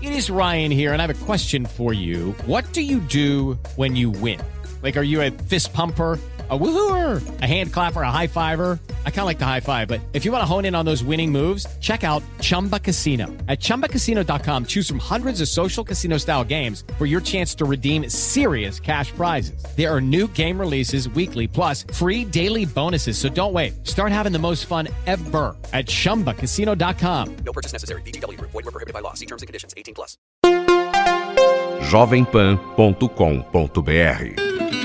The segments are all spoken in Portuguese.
It is Ryan here, and I have a question for you. What do you do when you win? Like, are you a fist pumper, a woohooer, a hand clapper, a high fiver? I kind of like the high five, but if you want to hone in on those winning moves, check out Chumba Casino. At ChumbaCasino.com, choose from hundreds of social casino style games for your chance to redeem serious cash prizes. There are new game releases weekly, plus free daily bonuses. So don't wait. Start having the most fun ever at ChumbaCasino.com. No purchase necessary. VGW Group. Void where prohibited by law. See terms and conditions. 18+. jovempan.com.br.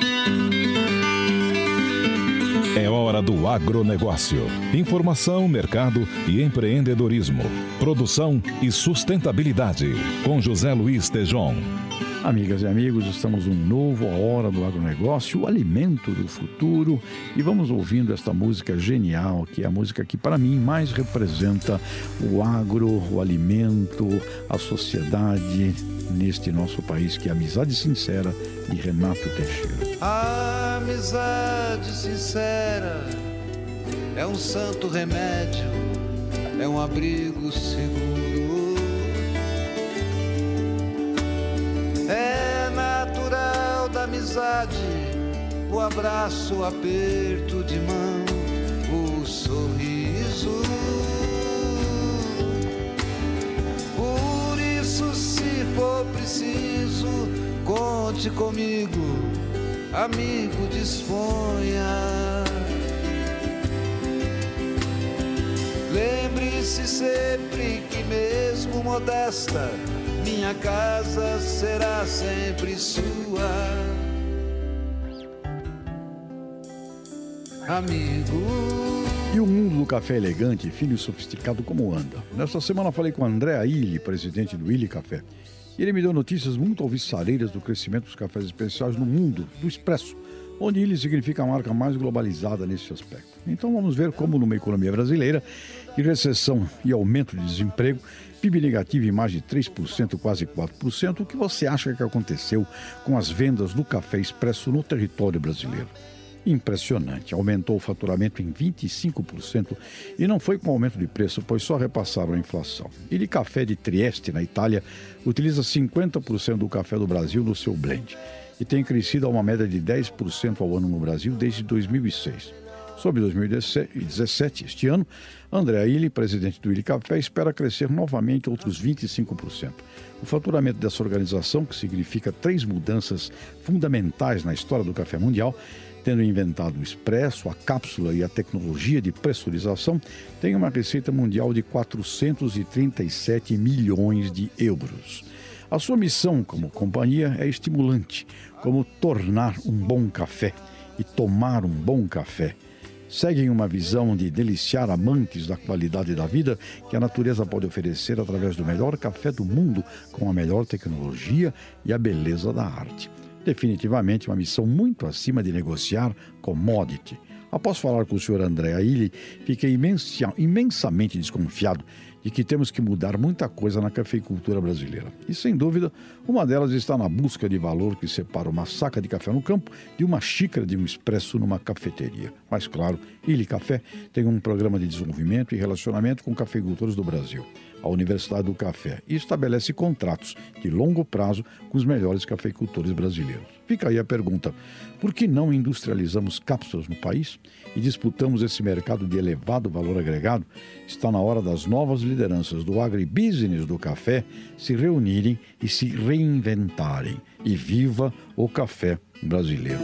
É hora do agronegócio. Informação, mercado e empreendedorismo. Produção e sustentabilidade. Com José Luiz Tejon. Amigas e amigos, estamos no novo A Hora do Agronegócio, o alimento do futuro. E vamos ouvindo esta música genial, que é a música que para mim mais representa o agro, o alimento, a sociedade neste nosso país, que é a Amizade Sincera, de Renato Teixeira. A amizade sincera é um santo remédio, é um abrigo seguro. É natural da amizade o abraço, o aperto de mão, o sorriso. Por isso, se for preciso, conte comigo, amigo, disponha. Lembre-se sempre que mesmo modesta, minha casa será sempre sua. Amigo. E o mundo do café elegante, fino e sofisticado, como anda? Nesta semana falei com André Aili, presidente do Illy Café. Ele me deu notícias muito alvissareiras do crescimento dos cafés especiais no mundo, do expresso, onde Illy significa a marca mais globalizada nesse aspecto. Então vamos ver como numa economia brasileira, de recessão e aumento de desemprego, PIB negativo em mais de 3%, quase 4%, o que você acha que aconteceu com as vendas do café expresso no território brasileiro? Impressionante, aumentou o faturamento em 25% e não foi com aumento de preço, pois só repassaram a inflação. Illy Café de Trieste, na Itália, utiliza 50% do café do Brasil no seu blend e tem crescido a uma média de 10% ao ano no Brasil desde 2006. Sobre 2017, este ano, André Aili, presidente do Illy Café, espera crescer novamente outros 25%. O faturamento dessa organização, que significa 3 mudanças fundamentais na história do café mundial, tendo inventado o expresso, a cápsula e a tecnologia de pressurização, tem uma receita mundial de 437 milhões de euros. A sua missão como companhia é estimulante, como tornar um bom café e tomar um bom café. Seguem uma visão de deliciar amantes da qualidade da vida que a natureza pode oferecer através do melhor café do mundo, com a melhor tecnologia e a beleza da arte. Definitivamente uma missão muito acima de negociar commodity. Após falar com o senhor André Aili, fiquei imensamente desconfiado de que temos que mudar muita coisa na cafeicultura brasileira. E, sem dúvida, uma delas está na busca de valor que separa uma saca de café no campo de uma xícara de um expresso numa cafeteria. Mas, claro, Illy Café tem um programa de desenvolvimento e relacionamento com cafeicultores do Brasil, a Universidade do Café, e estabelece contratos de longo prazo com os melhores cafeicultores brasileiros. Fica aí a pergunta: por que não industrializamos cápsulas no país e disputamos esse mercado de elevado valor agregado? Está na hora das novas lideranças do agribusiness do café se reunirem e se reinventarem. E viva o café brasileiro!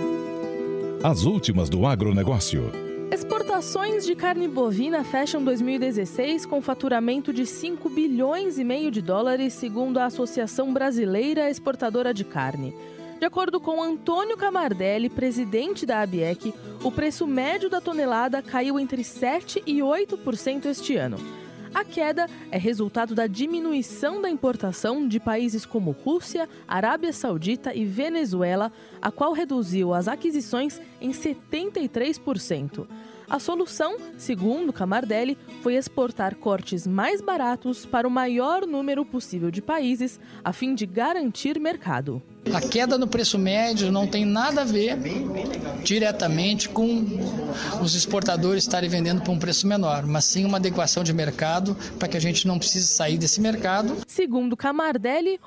As últimas do agronegócio. Exportações de carne bovina fecham 2016 com faturamento de 5 bilhões e meio de dólares, segundo a Associação Brasileira Exportadora de Carne. De acordo com Antônio Camardelli, presidente da ABIEC, o preço médio da tonelada caiu entre 7% e 8% este ano. A queda é resultado da diminuição da importação de países como Rússia, Arábia Saudita e Venezuela, a qual reduziu as aquisições em 73%. A solução, segundo Camardelli, foi exportar cortes mais baratos para o maior número possível de países, a fim de garantir mercado. A queda no preço médio não tem nada a ver diretamente com os exportadores estarem vendendo por um preço menor, mas sim uma adequação de mercado para que a gente não precise sair desse mercado. Segundo Camardelli,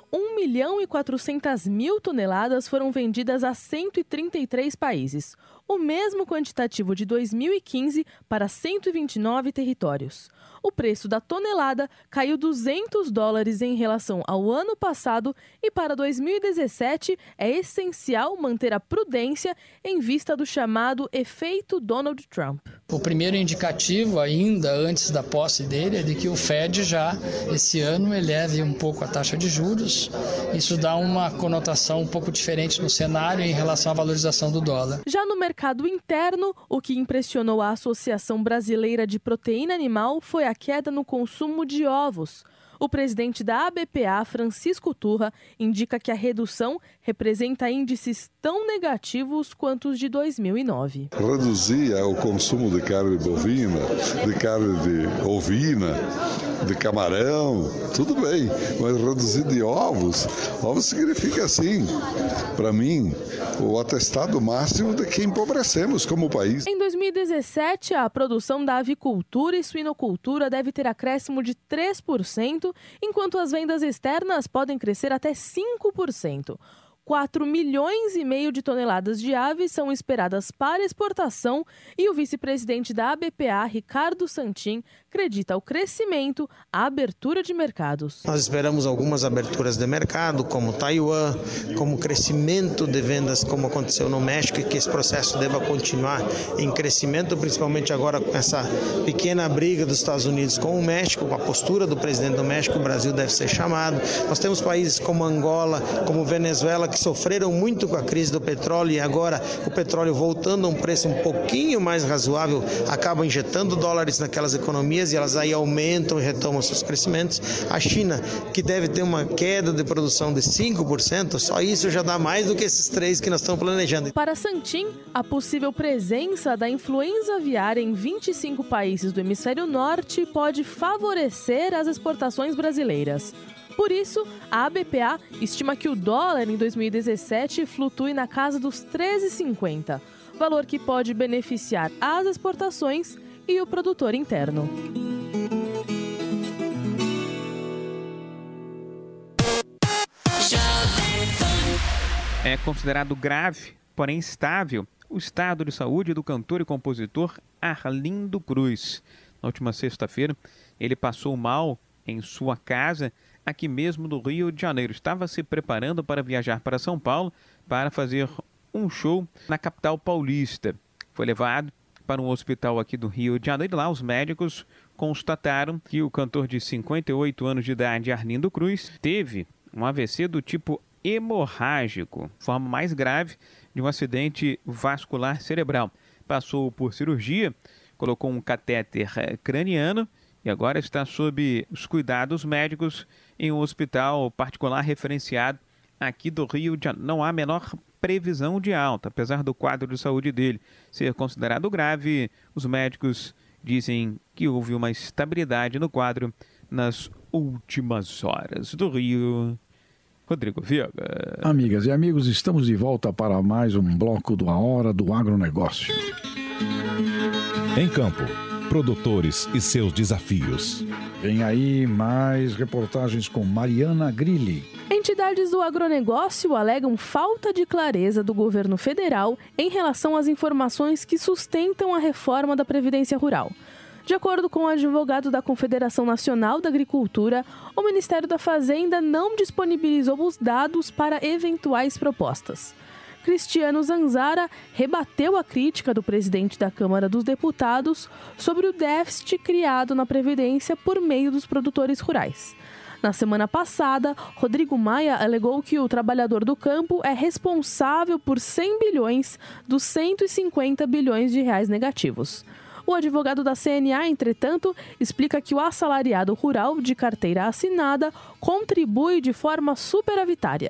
1.400.000 toneladas foram vendidas a 133 países, o mesmo quantitativo de 2015 para 129 territórios. O preço da tonelada caiu $200 em relação ao ano passado e para 2017 é essencial manter a prudência em vista do chamado efeito Donald Trump. O primeiro indicativo, ainda antes da posse dele, é de que o Fed já, esse ano, eleve um pouco a taxa de juros. Isso dá uma conotação um pouco diferente no cenário em relação à valorização do dólar. Já no mercado interno, o que impressionou a Associação Brasileira de Proteína Animal foi a queda no consumo de ovos. O presidente da ABPA, Francisco Turra, indica que a redução representa índices tão negativos quanto os de 2009. Reduzir o consumo de carne bovina, de carne de ovina, de camarão, tudo bem, mas reduzir de ovos significa assim, para mim, o atestado máximo de que empobrecemos como país. Em 2017, a produção da avicultura e suinocultura deve ter acréscimo de 3%, enquanto as vendas externas podem crescer até 5%. 4,5 milhões de toneladas de aves são esperadas para exportação e o vice-presidente da ABPA, Ricardo Santin, acredita o crescimento, a abertura de mercados. Nós esperamos algumas aberturas de mercado, como Taiwan, como crescimento de vendas, como aconteceu no México, e que esse processo deva continuar em crescimento, principalmente agora com essa pequena briga dos Estados Unidos com o México, com a postura do presidente do México, o Brasil deve ser chamado. Nós temos países como Angola, como Venezuela, que sofreram muito com a crise do petróleo e agora o petróleo voltando a um preço um pouquinho mais razoável, acaba injetando dólares naquelas economias e elas aí aumentam e retomam seus crescimentos. A China, que deve ter uma queda de produção de 5%, só isso já dá mais do que esses 3 que nós estamos planejando. Para Santin, a possível presença da influenza aviária em 25 países do hemisfério norte pode favorecer as exportações brasileiras. Por isso, a ABPA estima que o dólar em 2017 flutue na casa dos R$ 13,50, valor que pode beneficiar as exportações e o produtor interno. É considerado grave, porém estável, o estado de saúde do cantor e compositor Arlindo Cruz. Na última sexta-feira, ele passou mal em sua casa, aqui mesmo no Rio de Janeiro. Estava se preparando para viajar para São Paulo para fazer um show na capital paulista. Foi levado para um hospital aqui do Rio de Janeiro. Lá os médicos constataram que o cantor de 58 anos de idade, Arlindo Cruz, teve um AVC do tipo hemorrágico, forma mais grave de um acidente vascular cerebral. Passou por cirurgia, colocou um catéter craniano e agora está sob os cuidados médicos em um hospital particular referenciado aqui do Rio de Janeiro. Não há a menor previsão de alta, apesar do quadro de saúde dele ser considerado grave. Os médicos dizem que houve uma estabilidade no quadro nas últimas horas. Do Rio, Rodrigo Viega. Amigas e amigos, estamos de volta para mais um bloco do A Hora do Agronegócio. Em Campo, produtores e seus desafios. Vem aí mais reportagens com Mariana Grilli. Entidades do agronegócio alegam falta de clareza do governo federal em relação às informações que sustentam a reforma da Previdência Rural. De acordo com o advogado da Confederação Nacional da Agricultura, o Ministério da Fazenda não disponibilizou os dados para eventuais propostas. Cristiano Zanzara rebateu a crítica do presidente da Câmara dos Deputados sobre o déficit criado na Previdência por meio dos produtores rurais. Na semana passada, Rodrigo Maia alegou que o trabalhador do campo é responsável por 100 bilhões dos 150 bilhões de reais negativos. O advogado da CNA, entretanto, explica que o assalariado rural de carteira assinada contribui de forma superavitária.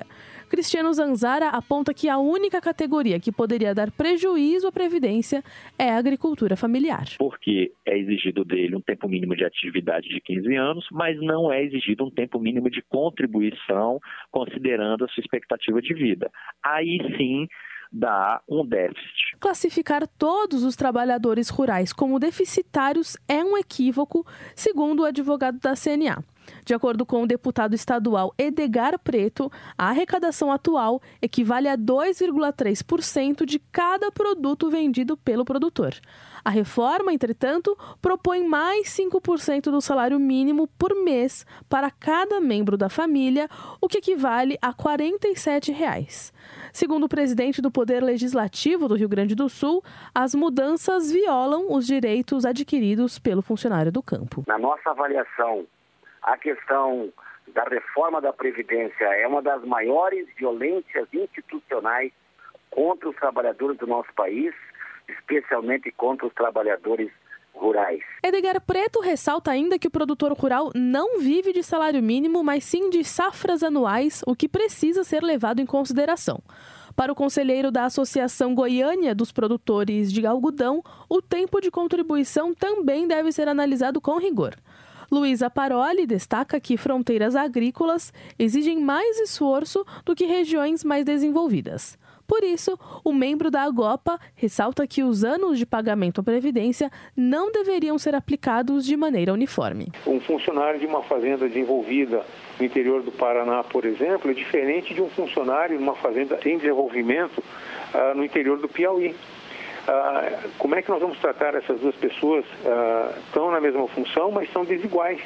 Cristiano Zanzara aponta que a única categoria que poderia dar prejuízo à Previdência é a agricultura familiar. Porque é exigido dele um tempo mínimo de atividade de 15 anos, mas não é exigido um tempo mínimo de contribuição, considerando a sua expectativa de vida. Aí sim dá um déficit. Classificar todos os trabalhadores rurais como deficitários é um equívoco, segundo o advogado da CNA. De acordo com o deputado estadual Edgar Preto, a arrecadação atual equivale a 2,3% de cada produto vendido pelo produtor. A reforma, entretanto, propõe mais 5% do salário mínimo por mês para cada membro da família, o que equivale a R$ 47,00. Segundo o presidente do Poder Legislativo do Rio Grande do Sul, as mudanças violam os direitos adquiridos pelo funcionário do campo. Na nossa avaliação, a questão da reforma da Previdência é uma das maiores violências institucionais contra os trabalhadores do nosso país, especialmente contra os trabalhadores rurais. Edgar Preto ressalta ainda que o produtor rural não vive de salário mínimo, mas sim de safras anuais, o que precisa ser levado em consideração. Para o conselheiro da Associação Goiânia dos Produtores de Algodão, o tempo de contribuição também deve ser analisado com rigor. Luísa Paroli destaca que fronteiras agrícolas exigem mais esforço do que regiões mais desenvolvidas. Por isso, o membro da Agopa ressalta que os anos de pagamento à Previdência não deveriam ser aplicados de maneira uniforme. Um funcionário de uma fazenda desenvolvida no interior do Paraná, por exemplo, é diferente de um funcionário de uma fazenda em desenvolvimento no interior do Piauí. Como é que nós vamos tratar essas duas pessoas? Estão na mesma função, mas são desiguais.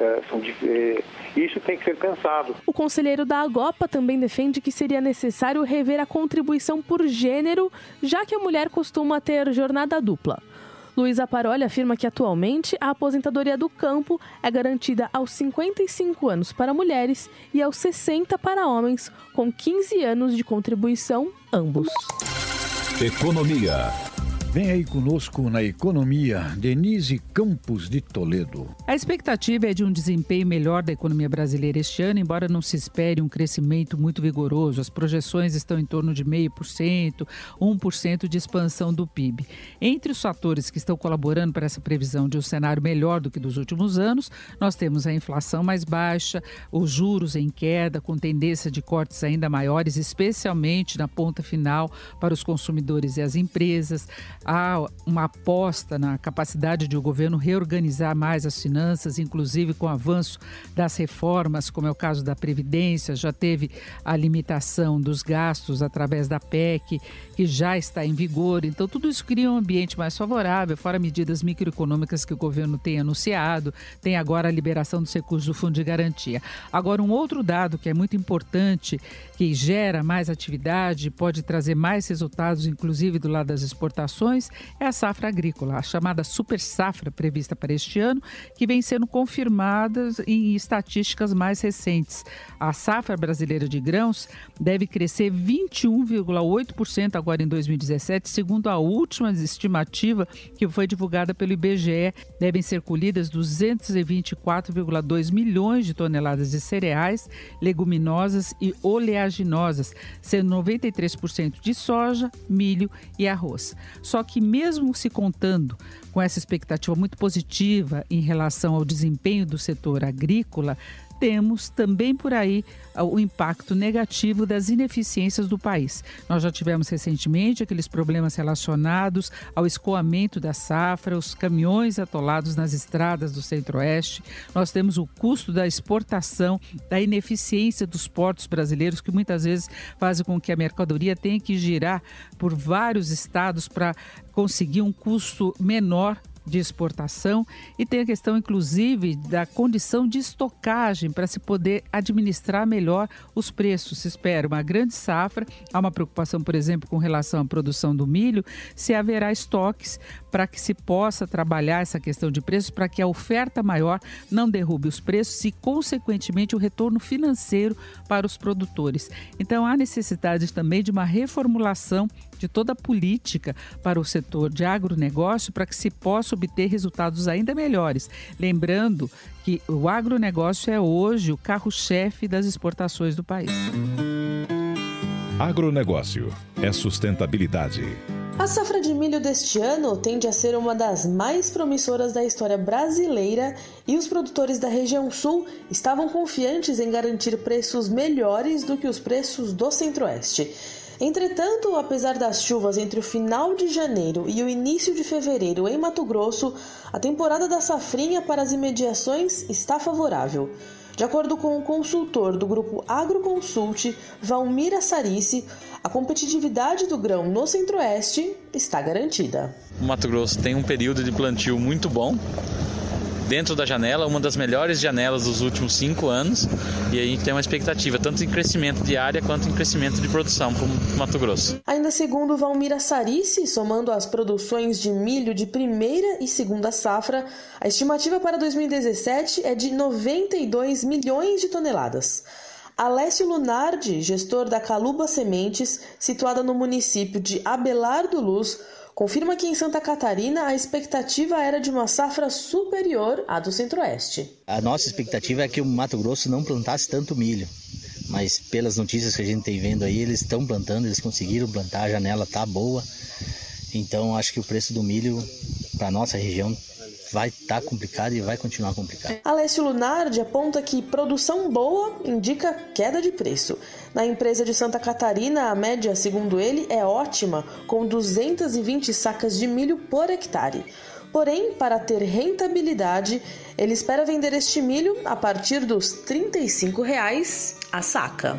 Isso tem que ser pensado. O conselheiro da Agopa também defende que seria necessário rever a contribuição por gênero, já que a mulher costuma ter jornada dupla. Luísa Paroli afirma que atualmente a aposentadoria do campo é garantida aos 55 anos para mulheres e aos 60 para homens, com 15 anos de contribuição ambos. Economia. Vem aí conosco na economia, Denise Campos de Toledo. A expectativa é de um desempenho melhor da economia brasileira este ano, embora não se espere um crescimento muito vigoroso. As projeções estão em torno de 0,5%, 1% de expansão do PIB. Entre os fatores que estão colaborando para essa previsão de um cenário melhor do que dos últimos anos, nós temos a inflação mais baixa, os juros em queda, com tendência de cortes ainda maiores, especialmente na ponta final para os consumidores e as empresas. Há uma aposta na capacidade de o governo reorganizar mais as finanças, inclusive com o avanço das reformas, como é o caso da Previdência. Já teve a limitação dos gastos através da PEC, que já está em vigor. Então, tudo isso cria um ambiente mais favorável, fora medidas microeconômicas que o governo tem anunciado. Tem agora a liberação dos recursos do Fundo de Garantia. Agora, um outro dado que é muito importante, que gera mais atividade, pode trazer mais resultados, inclusive do lado das exportações, é a safra agrícola, a chamada super safra prevista para este ano, que vem sendo confirmada em estatísticas mais recentes. A safra brasileira de grãos deve crescer 21,8% agora em 2017, segundo a última estimativa que foi divulgada pelo IBGE. Devem ser colhidas 224,2 milhões de toneladas de cereais, leguminosas e oleaginosas, sendo 93% de soja, milho e arroz. Só que mesmo se contando com essa expectativa muito positiva em relação ao desempenho do setor agrícola, temos também por aí o impacto negativo das ineficiências do país. Nós já tivemos recentemente aqueles problemas relacionados ao escoamento da safra, os caminhões atolados nas estradas do Centro-Oeste. Nós temos o custo da exportação, da ineficiência dos portos brasileiros, que muitas vezes fazem com que a mercadoria tenha que girar por vários estados para conseguir um custo menor de exportação, e tem a questão, inclusive, da condição de estocagem para se poder administrar melhor os preços. Se espera uma grande safra, há uma preocupação, por exemplo, com relação à produção do milho, se haverá estoques para que se possa trabalhar essa questão de preços, para que a oferta maior não derrube os preços e, consequentemente, o retorno financeiro para os produtores. Então, há necessidade também de uma reformulação de toda a política para o setor de agronegócio, para que se possa obter resultados ainda melhores. Lembrando que o agronegócio é hoje o carro-chefe das exportações do país. Agronegócio é sustentabilidade. A safra de milho deste ano tende a ser uma das mais promissoras da história brasileira e os produtores da região sul estavam confiantes em garantir preços melhores do que os preços do Centro-Oeste. Entretanto, apesar das chuvas entre o final de janeiro e o início de fevereiro em Mato Grosso, a temporada da safrinha para as imediações está favorável. De acordo com o consultor do grupo Agroconsult, Valmir Assarici, a competitividade do grão no Centro-Oeste está garantida. O Mato Grosso tem um período de plantio muito bom. Dentro da janela, uma das melhores janelas dos últimos 5 anos, e a gente tem uma expectativa tanto em crescimento de área quanto em crescimento de produção para o Mato Grosso. Ainda segundo Valmir Assarici, somando as produções de milho de primeira e segunda safra, a estimativa para 2017 é de 92 milhões de toneladas. Alessio Lunardi, gestor da Caluba Sementes, situada no município de Abelardo Luz, confirma que em Santa Catarina a expectativa era de uma safra superior à do Centro-Oeste. A nossa expectativa é que o Mato Grosso não plantasse tanto milho, mas pelas notícias que a gente tem vendo aí, eles estão plantando, eles conseguiram plantar, a janela está boa, então acho que o preço do milho para a nossa região vai estar complicado e vai continuar complicado. Alessio Lunardi aponta que produção boa indica queda de preço. Na empresa de Santa Catarina, a média, segundo ele, é ótima, com 220 sacas de milho por hectare. Porém, para ter rentabilidade, ele espera vender este milho a partir dos R$ 35 a saca.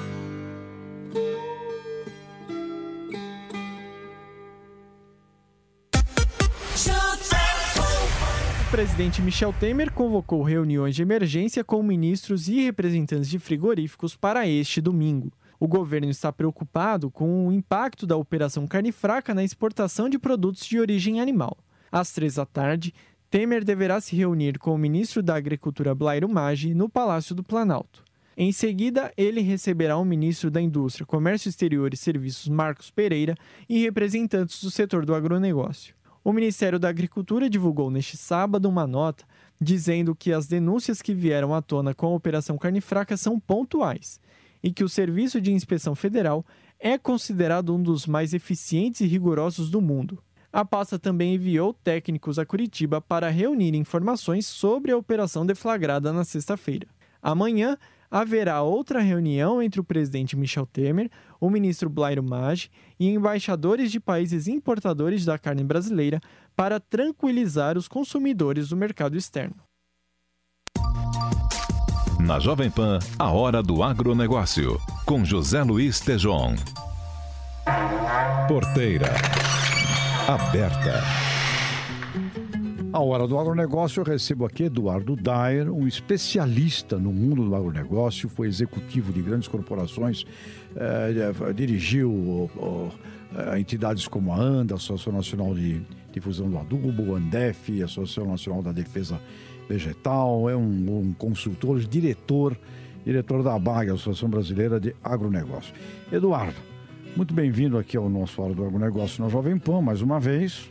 O presidente Michel Temer convocou reuniões de emergência com ministros e representantes de frigoríficos para este domingo. O governo está preocupado com o impacto da Operação Carne Fraca na exportação de produtos de origem animal. Às 15h, Temer deverá se reunir com o ministro da Agricultura Blairo Maggi no Palácio do Planalto. Em seguida, ele receberá o ministro da Indústria, Comércio Exterior e Serviços, Marcos Pereira, e representantes do setor do agronegócio. O Ministério da Agricultura divulgou neste sábado uma nota dizendo que as denúncias que vieram à tona com a Operação Carne Fraca são pontuais e que o Serviço de Inspeção Federal é considerado um dos mais eficientes e rigorosos do mundo. A pasta também enviou técnicos a Curitiba para reunir informações sobre a operação deflagrada na sexta-feira. Amanhã haverá outra reunião entre o presidente Michel Temer, o ministro Blairo Maggi e embaixadores de países importadores da carne brasileira para tranquilizar os consumidores do mercado externo. Na Jovem Pan, a hora do agronegócio, com José Luiz Tejon. Porteira aberta. A hora do agronegócio, eu recebo aqui Eduardo Dyer, um especialista no mundo do agronegócio, foi executivo de grandes corporações, dirigiu entidades como a ANDA, Associação Nacional de Difusão do Adubo, a ANDEF, Associação Nacional da Defesa Vegetal, é um consultor, diretor da ABAG, Associação Brasileira de Agronegócio. Eduardo, muito bem-vindo aqui ao nosso Hora do Agronegócio na Jovem Pan, mais uma vez.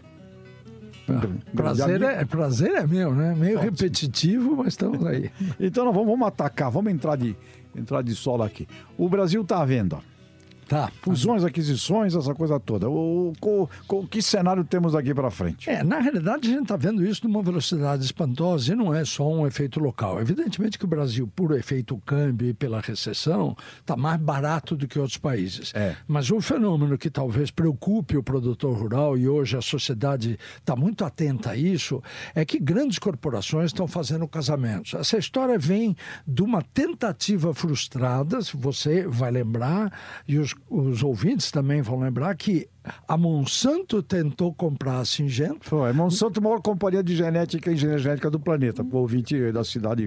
Prazer é meu, né? Meio repetitivo, mas estamos aí. Então vamos atacar, vamos entrar de solo aqui. O Brasil está à venda. Tá. Fusões, aquisições, essa coisa toda. Que cenário temos daqui para frente? Na realidade, a gente está vendo isso numa velocidade espantosa e não é só um efeito local. Evidentemente que o Brasil, por efeito câmbio e pela recessão, está mais barato do que outros países. Mas o fenômeno que talvez preocupe o produtor rural, e hoje a sociedade está muito atenta a isso, é que grandes corporações estão fazendo casamentos. Essa história vem de uma tentativa frustrada, se você vai lembrar, e os ouvintes também vão lembrar que a Monsanto tentou comprar a Syngenta. Foi. A Monsanto é a maior companhia de genética e engenharia genética do planeta, para o ouvinte da cidade.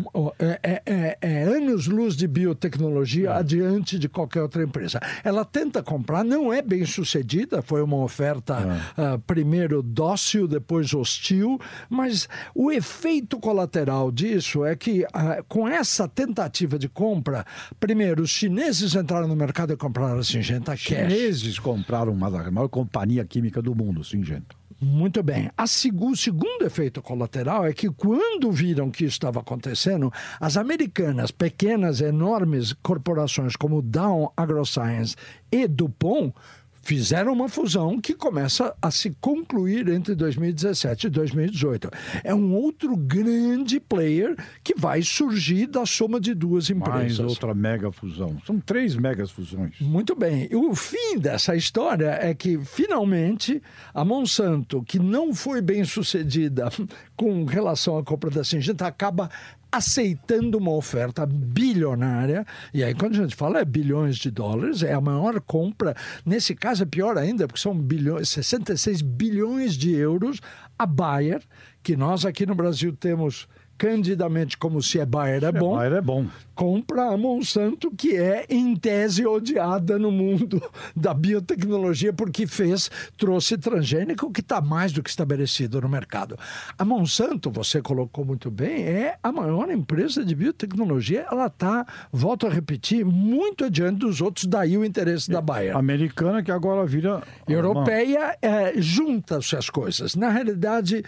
É anos-luz de biotecnologia adiante de qualquer outra empresa. Ela tenta comprar, não é bem sucedida, foi uma oferta primeiro dócil, depois hostil, mas o efeito colateral disso é que com essa tentativa de compra, primeiro, os chineses entraram no mercado e compraram a Syngenta cash. Chineses compraram a maior companhia química do mundo, Syngenta. Muito bem. O segundo efeito colateral é que quando viram que isso estava acontecendo, as americanas, pequenas, enormes corporações como Dow AgroScience e DuPont fizeram uma fusão que começa a se concluir entre 2017 e 2018. É um outro grande player que vai surgir da soma de duas empresas. Mais outra mega fusão. São 3 megas fusões. Muito bem. E o fim dessa história é que, finalmente, a Monsanto, que não foi bem sucedida com relação à compra da Syngenta, acaba aceitando uma oferta bilionária, e aí quando a gente fala bilhões de dólares, é a maior compra, nesse caso é pior ainda, porque são 66 bilhões de euros, a Bayer, que nós aqui no Brasil temos candidamente como se é Bayer é bom. Bayer é bom. Compra a Monsanto, que é em tese odiada no mundo da biotecnologia, porque trouxe transgênico que está mais do que estabelecido no mercado. A Monsanto, você colocou muito bem, é a maior empresa de biotecnologia. Ela está, volto a repetir, muito adiante dos outros, daí o interesse da Bayer. Americana, que agora vira europeia, junta-se as coisas. Na realidade,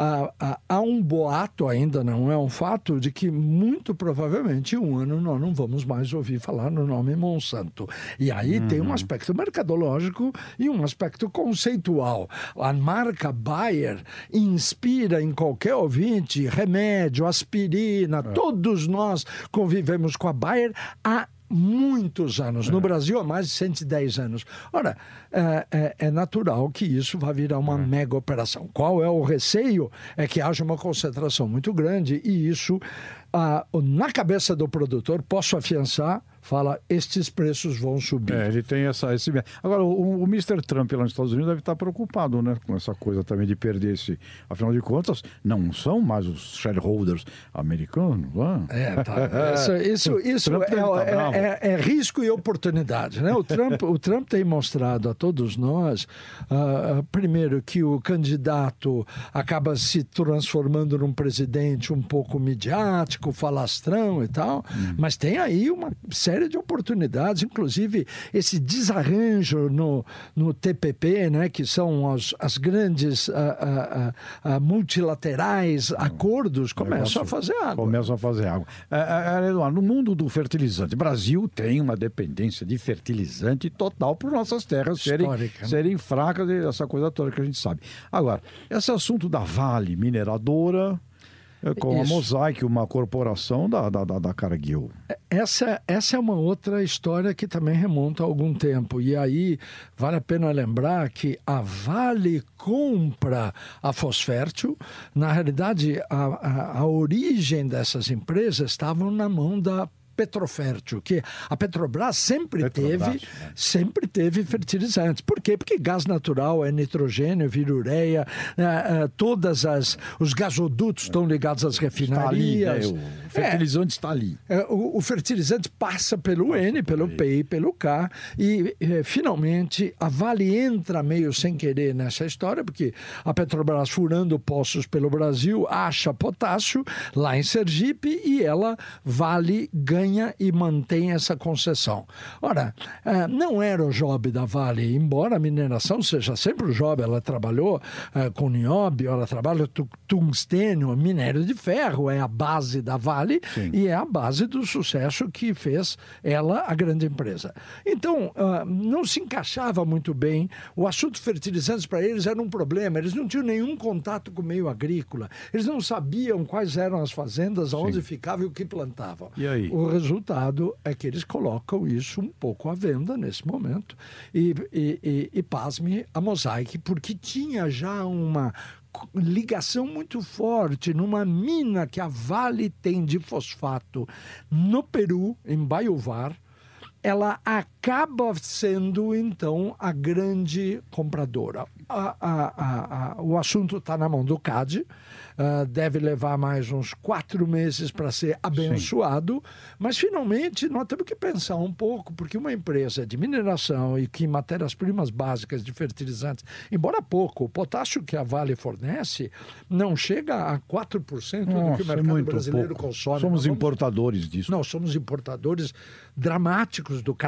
há um boato ainda, não é um fato, de que muito provavelmente um ano nós não vamos mais ouvir falar no nome Monsanto. E aí tem um aspecto mercadológico e um aspecto conceitual. A marca Bayer inspira em qualquer ouvinte remédio, aspirina. Todos nós convivemos com a Bayer há muitos anos. No Brasil, há mais de 110 anos. Ora, é natural que isso vá virar uma mega operação. Qual é o receio? É que haja uma concentração muito grande e isso, na cabeça do produtor, posso afiançar, fala, estes preços vão subir. Ele tem esse... Agora, o Mr. Trump lá nos Estados Unidos deve estar preocupado, né, com essa coisa também de perder esse... Afinal de contas, não são mais os shareholders americanos. Isso é risco e oportunidade, né? O Trump tem mostrado a todos nós, primeiro, que o candidato acaba se transformando num presidente um pouco midiático, falastrão e tal, mas tem aí uma série de oportunidades, inclusive esse desarranjo no TPP, né, que são as grandes multilaterais, acordos, começam a fazer água. Eduardo, no mundo do fertilizante, o Brasil tem uma dependência de fertilizante total por nossas terras serem fracas, essa coisa toda que a gente sabe. Agora, esse assunto da Vale Mineradora... com a Mosaic, uma corporação da Cargill. Essa é uma outra história que também remonta a algum tempo. E aí vale a pena lembrar que a Vale compra a Fosfértil. Na realidade, a origem dessas empresas estavam na mão da Petrofértil, que a Petrobras sempre teve fertilizantes. Por quê? Porque gás natural é nitrogênio, vira ureia, todos os gasodutos estão ligados às refinarias. Está ali, né? O fertilizante está ali. O fertilizante passa pelo N, pelo P e pelo K, e finalmente a Vale entra meio sem querer nessa história, porque a Petrobras, furando poços pelo Brasil, acha potássio lá em Sergipe e ela, Vale, ganha e mantém essa concessão. Ora, não era o job da Vale, embora a mineração seja sempre o job. Ela trabalhou com nióbio, ela trabalha tungstênio, minério de ferro, é a base da Vale. Sim. E é a base do sucesso que fez ela a grande empresa. Então, não se encaixava muito bem. O assunto fertilizantes para eles era um problema. Eles não tinham nenhum contato com o meio agrícola. Eles não sabiam quais eram as fazendas, aonde ficavam e o que plantavam. E aí? O resultado é que eles colocam isso um pouco à venda nesse momento. E pasme, a Mosaic, porque tinha já uma ligação muito forte numa mina que a Vale tem de fosfato no Peru, em Bayuvar. Ela acaba sendo, então, a grande compradora. O assunto está na mão do CAD, deve levar mais uns 4 meses para ser abençoado, sim, mas finalmente nós temos que pensar um pouco, porque uma empresa de mineração e que matérias-primas básicas de fertilizantes, embora pouco, o potássio que a Vale fornece não chega a 4% do que o mercado brasileiro consome. Somos importadores disso. Nós somos importadores dramáticos do Canadá,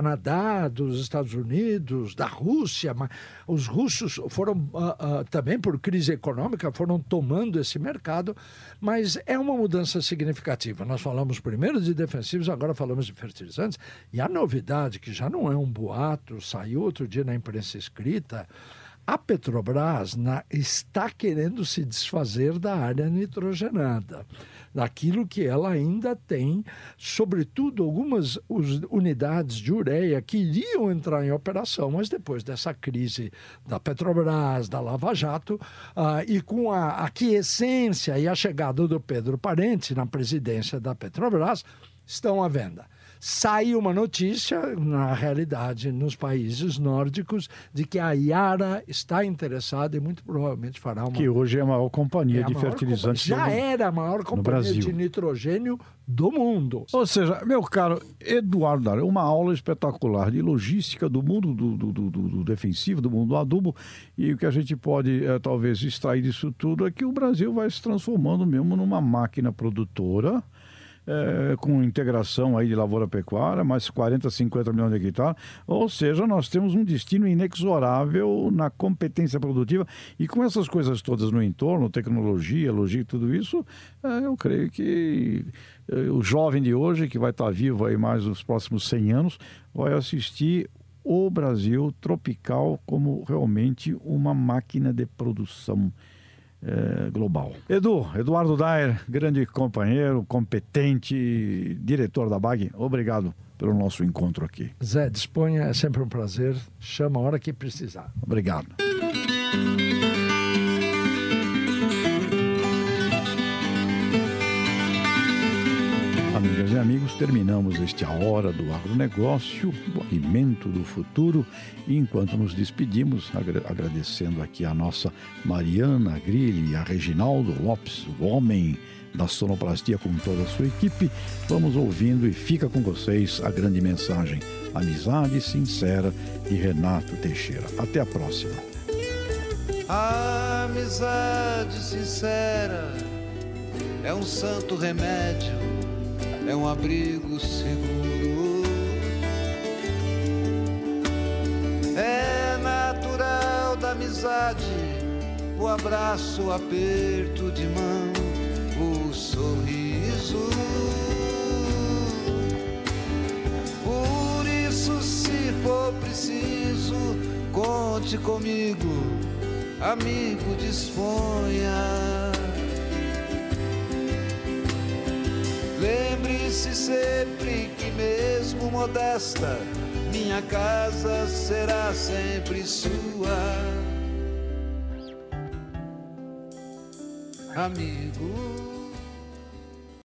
Canadá, dos Estados Unidos, da Rússia. Mas os russos foram, também por crise econômica, foram tomando esse mercado, mas é uma mudança significativa. Nós falamos primeiro de defensivos, agora falamos de fertilizantes, e a novidade, que já não é um boato, saiu outro dia na imprensa escrita, a Petrobras está querendo se desfazer da área nitrogenada, daquilo que ela ainda tem, sobretudo algumas unidades de ureia que iriam entrar em operação, mas depois dessa crise da Petrobras, da Lava Jato, e com a aquiescência e a chegada do Pedro Parente na presidência da Petrobras, estão à venda. Saiu uma notícia, na realidade, nos países nórdicos, de que a Yara está interessada e muito provavelmente fará uma... Que hoje é a maior companhia de fertilizantes Já era a maior companhia de nitrogênio do mundo. Ou seja, meu caro Eduardo Daire, uma aula espetacular de logística do mundo do defensivo, do mundo do adubo, e o que a gente pode talvez extrair disso tudo é que o Brasil vai se transformando mesmo numa máquina produtora, com integração aí de lavoura-pecuária, mais 40, 50 milhões de hectares, ou seja, nós temos um destino inexorável na competência produtiva, e com essas coisas todas no entorno, tecnologia, logística, tudo isso, eu creio que o jovem de hoje, que vai estar vivo aí mais nos próximos 100 anos, vai assistir o Brasil tropical como realmente uma máquina de produção global. Eduardo Daire, grande companheiro, competente, diretor da BAG, obrigado pelo nosso encontro aqui. Zé, disponha, é sempre um prazer, chama a hora que precisar. Obrigado. Amigas e amigos, terminamos este A Hora do Agronegócio, do alimento do futuro. E enquanto nos despedimos, agradecendo aqui a nossa Mariana Grilli e a Reginaldo Lopes, o homem da sonoplastia com toda a sua equipe, vamos ouvindo e fica com vocês a grande mensagem, amizade sincera de Renato Teixeira. Até a próxima. A amizade sincera é um santo remédio, é um abrigo seguro. É natural da amizade o abraço, o aperto de mão, o sorriso. Por isso, se for preciso, conte comigo, amigo, disponha. Lembre-se sempre que mesmo modesta, minha casa será sempre sua. Amigo.